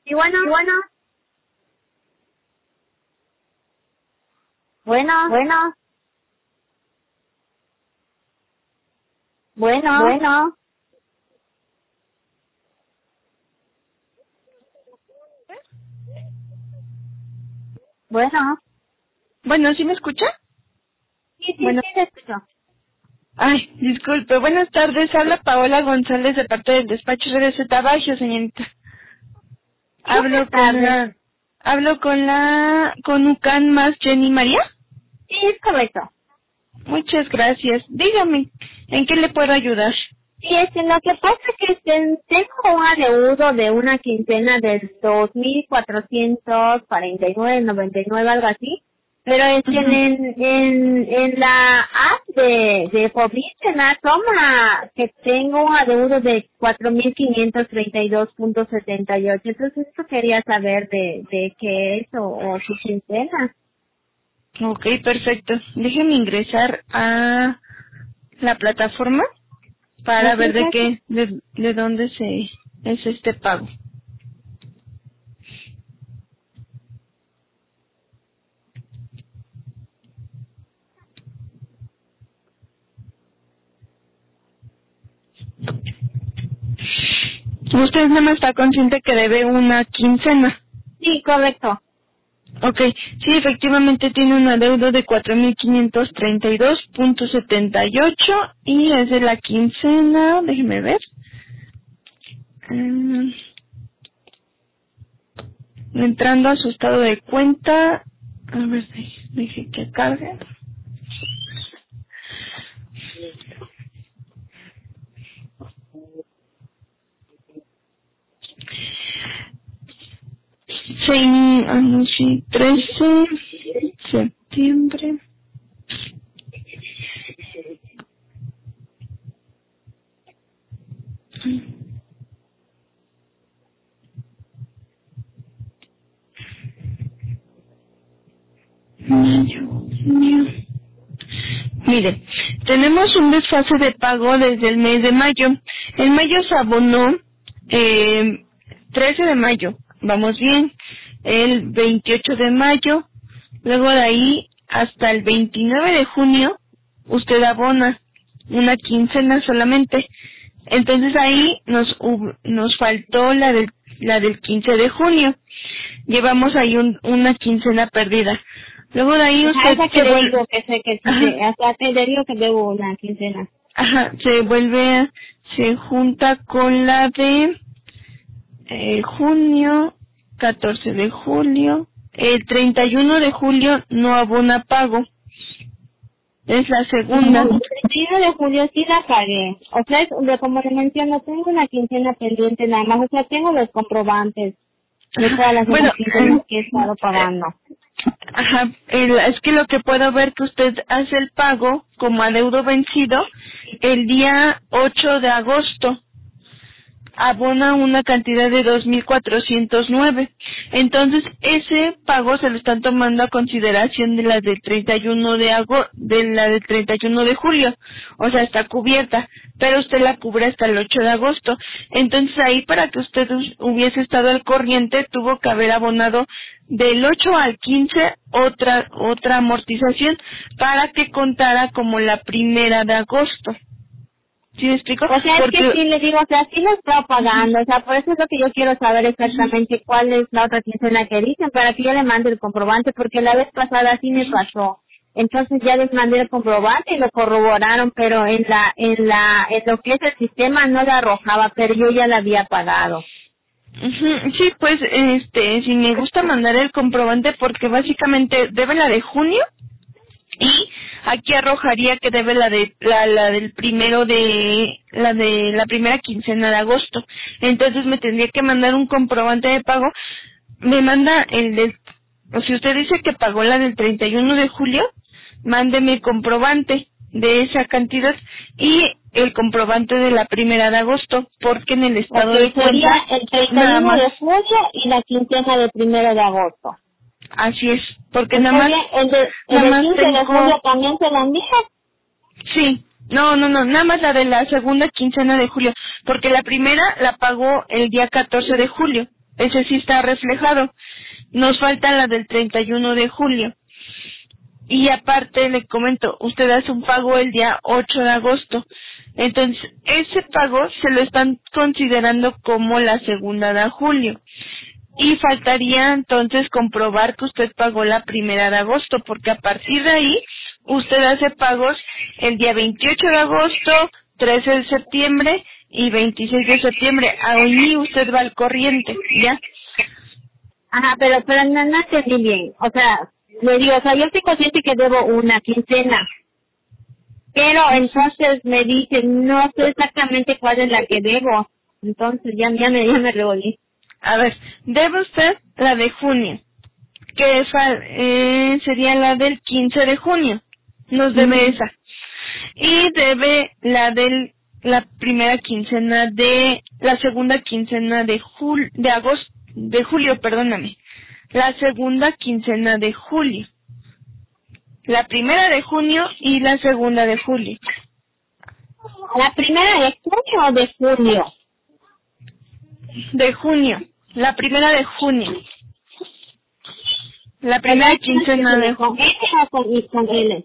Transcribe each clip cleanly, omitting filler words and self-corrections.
Y bueno, bueno, bueno, bueno, bueno. Bueno, Bueno, ¿sí me escucha? sí, Bueno, te escucho. ay, disculpe. Buenas tardes. Habla Paola González de parte del despacho de Tabacho, señorita. Sí, buenas tardes. Con Ucan más Jenny María. Sí, es correcto. Muchas gracias. Dígame, ¿en qué le puedo ayudar? Sí, lo que pasa es que tengo un adeudo de una quincena de 2,449.99, algo así. Pero es que Ujú. en la app de Fobiste me toma que tengo un adeudo de 4,532.78. Entonces esto quería saber de qué es o su quincena. Ok, perfecto. Déjeme ingresar a la plataforma para Ok, ver gracias. de dónde es este pago. Usted nada más está consciente que debe una quincena. Sí, correcto. Ok, sí, efectivamente tiene un adeudo de 4,532.78 y es de la quincena, déjeme ver. Mm, Entrando a su estado de cuenta, a ver, deje que cargue. Sí, 13 septiembre. Mayo, junio. Mire, tenemos un desfase de pago desde el mes de mayo. En mayo se abonó 13 de mayo, vamos bien, el 28 de mayo, luego de ahí hasta el 29 de junio usted abona una quincena solamente. Entonces ahí nos faltó la del 15 de junio. Llevamos ahí una quincena perdida. Luego de ahí Ajá, usted esa que se le vuelve, digo que sé que sí, ajá, hasta te le digo que debo una quincena. se junta con la de junio, 14 de julio, el 31 de julio no abona pago, es la No, segunda. el 31 de julio sí la pagué. O sea, como le menciono, tengo una quincena pendiente nada más. O sea, tengo los comprobantes de Ajá. todas las Bueno, demás quincenas que he estado pagando. ajá, es que lo que puedo ver que usted hace el pago como adeudo vencido el día 8 de agosto. Abona una cantidad de 2,409. Entonces, ese pago se lo están tomando a consideración de la del 31 de la del 31 de julio. O sea, está cubierta, pero usted la cubre hasta el 8 de agosto. Entonces, ahí para que usted hubiese estado al corriente, tuvo que haber abonado del 8 al 15 otra amortización para que contara como la primera de agosto. ¿Sí me explico? O sea, es que Porque sí le digo, o sea, sí lo estaba pagando. O sea, por eso es lo que yo quiero saber exactamente cuál es la otra quincena que dicen para que yo le mande el comprobante, porque la vez pasada sí me pasó. Entonces ya les mandé el comprobante y lo corroboraron, pero en lo que es el sistema no la arrojaba, pero yo ya la había pagado. ujú, sí, pues, si me gusta mandar el comprobante porque básicamente debe la de junio y aquí arrojaría que debe la del primero de la primera quincena de agosto. Entonces me tendría que mandar un comprobante de pago. Me manda o si usted dice que pagó la del 31 de julio, mándeme el comprobante de esa cantidad y el comprobante de la primera de agosto, porque en el Ok, estado de sería cuenta el nada 31 más. de julio y la quincena del 1 de agosto. Así es, porque Está bien, el nada de más 15 de tengo, julio también se la envía. sí, no, nada más la de la segunda quincena de julio, porque la primera la pagó el día 14 de julio. ese sí está reflejado. Nos falta la del 31 de julio. Y aparte le comento, usted hace un pago el día 8 de agosto. Entonces, ese pago se lo están considerando como la segunda de julio. Y faltaría entonces comprobar que usted pagó la 1 de agosto, porque a partir de ahí usted hace pagos el día 28 de agosto, 13 de septiembre y 26 de septiembre. Ahí usted va al corriente, ¿ya? Ajá, pero no entendí bien. O sea, le digo, o sea, yo estoy consciente que debo una quincena. Pero entonces me dicen, no sé exactamente cuál es la que debo. Entonces ya me revolví. A ver, debe usted la de junio, que sería la del 15 de junio. Nos debe esa. Y debe la de la primera quincena de la segunda quincena de julio, perdóname. La segunda quincena de julio. La 1 de junio y la segunda de julio. ¿La 1 de junio o de julio? De junio. La 1 de junio. La primera quincena de junio. ¿Con L o con L?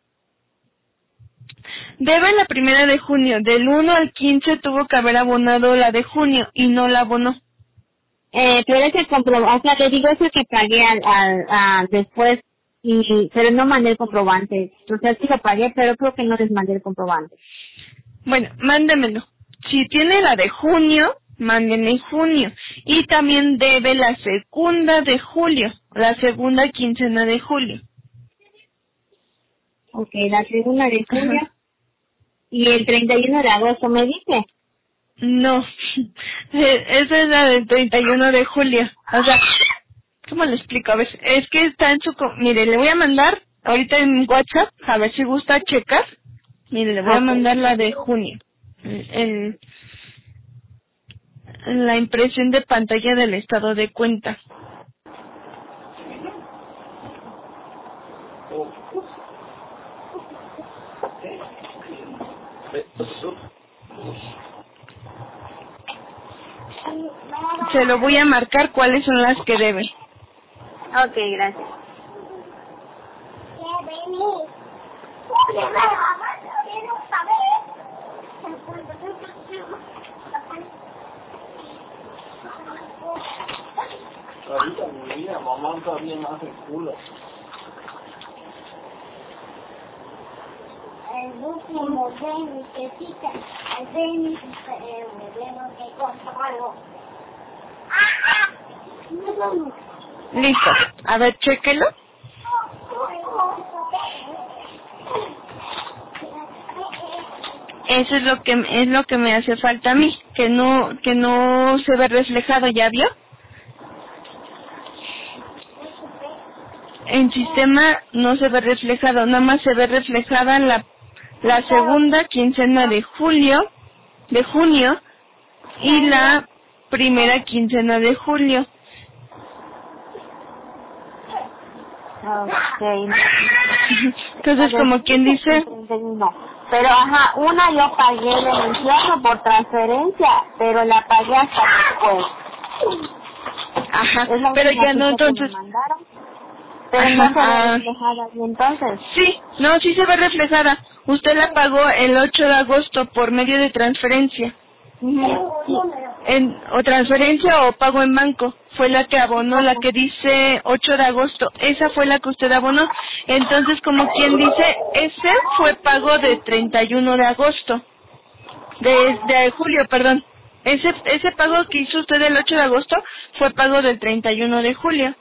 Debe la 1 de junio. Del 1 al 15 tuvo que haber abonado la de junio y no la abonó. Pero ese comprobante, o sea, le digo eso que pagué después, pero no mandé el comprobante. O sea, sí lo pagué, pero creo que no les mandé el comprobante. Bueno, mándemelo. Si tiene la de junio, mándenme junio. Y también debe la segunda de julio, la segunda quincena de julio. Ok, la segunda de julio. Ajá. Y el 31 de agosto, ¿me dice? No, esa es la del 31 de julio. O sea, ¿cómo le explico? A ver, es que está en su... Mire, le voy a mandar ahorita en WhatsApp, a ver si gusta checar. Mire, le voy a mandar la de junio. La impresión de pantalla del estado de cuenta. Se lo voy a marcar cuáles son las que debe. Ok, gracias. Ahorita mi vida, mamá todavía no hace culo. El último Denis que cita, el Denis me tengo que comprarlo. Listo. A ver, chéquelo. Eso es lo que me hace falta a mí, que no se ve reflejado, ¿ya vio? En sistema no se ve reflejado, nada más se ve reflejada la segunda quincena de junio y la primera quincena de julio. Okay. Entonces, como quien dice... Pero, ajá, una yo pagué del infierno por transferencia, pero la pagué hasta después. Ajá, pero ya no, entonces... Pero ajá, no se ve reflejada, y entonces... Sí, no, sí se ve reflejada. Usted la pagó el 8 de agosto por medio de transferencia. Sí. O transferencia o pago en banco. Fue la que abonó, la que dice 8 de agosto. Esa fue la que usted abonó. Entonces, como quien dice, ese fue pago de 31 de agosto. De julio, perdón. Ese pago que hizo usted el 8 de agosto fue pago del 31 de julio.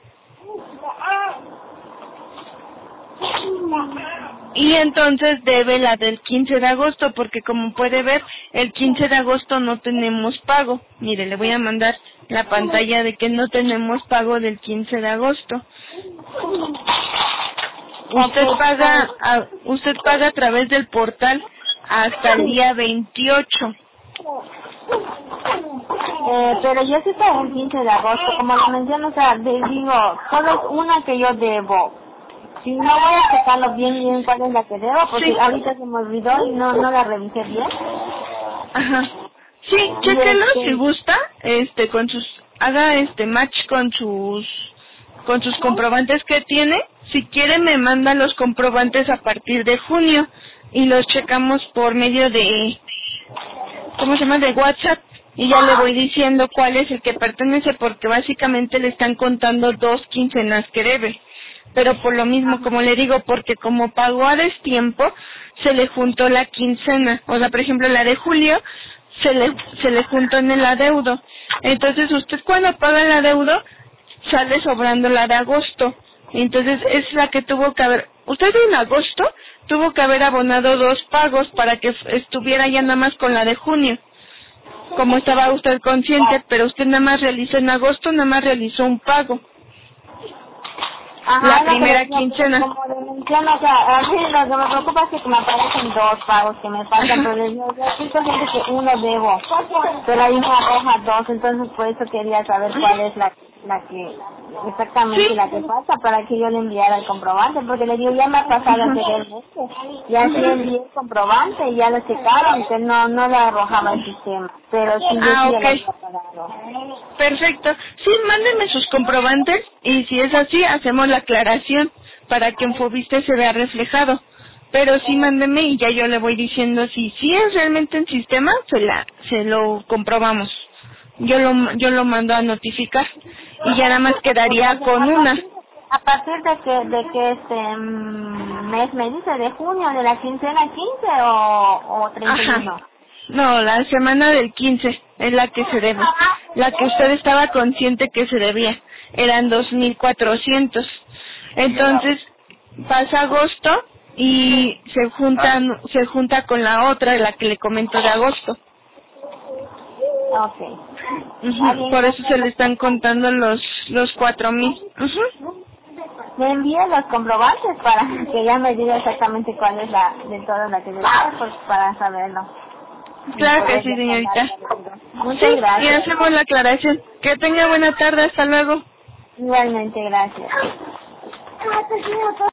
Y entonces debe la del 15 de agosto, porque como puede ver, el 15 de agosto no tenemos pago. Mire, le voy a mandar la pantalla de que no tenemos pago del 15 de agosto. Usted paga a través del portal hasta el día 28. Pero yo sí pagué el 15 de agosto, como lo menciono, o sea, digo, solo es una que yo debo. Si no, voy a checarlo bien cuál es la que debo, porque sí, ahorita se me olvidó y no la revisé bien. Ajá. Sí, chéquelo si gusta, con sus haga match con sus comprobantes que tiene. Si quiere me manda los comprobantes a partir de junio y los checamos por medio de de WhatsApp, y ya le voy diciendo cuál es el que pertenece, porque básicamente le están contando 2 quincenas que debe. Pero por lo mismo, como le digo, porque como pagó a destiempo, se le juntó la quincena. O sea, por ejemplo, la de julio se le juntó en el adeudo. Entonces, usted cuando paga el adeudo, sale sobrando la de agosto. Entonces, es la que tuvo que haber... Usted en agosto tuvo que haber abonado 2 pagos para que estuviera ya nada más con la de junio. Como estaba usted consciente, pero usted nada más realizó en agosto, nada más realizó un pago. Ajá, la primera quincena. Como le menciono, o sea, a mí lo que me preocupa es que me aparecen 2 pagos que me faltan, pero yo siento gente que uno debo, pero ahí me arroja 2, entonces por eso quería saber cuál es la que exactamente ¿Sí? La que pasa para que yo le enviara el comprobante, porque le digo, ya me ha pasado anteriormente, ya sí envié el comprobante y ya lo checaron, que no lo arrojaba el sistema, pero sí yo sí lo había pagado. Perfecto. Sí, mándeme sus comprobantes y si es así, hacemos la aclaración para que en Fobiste se vea reflejado. Pero sí, mándeme y ya yo le voy diciendo si es realmente en sistema, se lo comprobamos. Yo lo mando a notificar y ya nada más quedaría con una. A partir de que este mes me dice, de junio, de la quincena 15 o 31. Ajá. No, la semana del 15 es la que se debe. La que usted estaba consciente que se debía. Eran 2,400. Entonces, pasa agosto y se junta con la otra, la que le comento de agosto. Okay. Por eso se le están contando los 4,000. Me envíe los comprobantes para que ya me diga exactamente cuál es la de todas las que debe ser, pues para saberlo. Claro que sí, señorita. Muchas gracias. Y hacemos la aclaración. Que tenga buena tarde, hasta luego. Igualmente, gracias.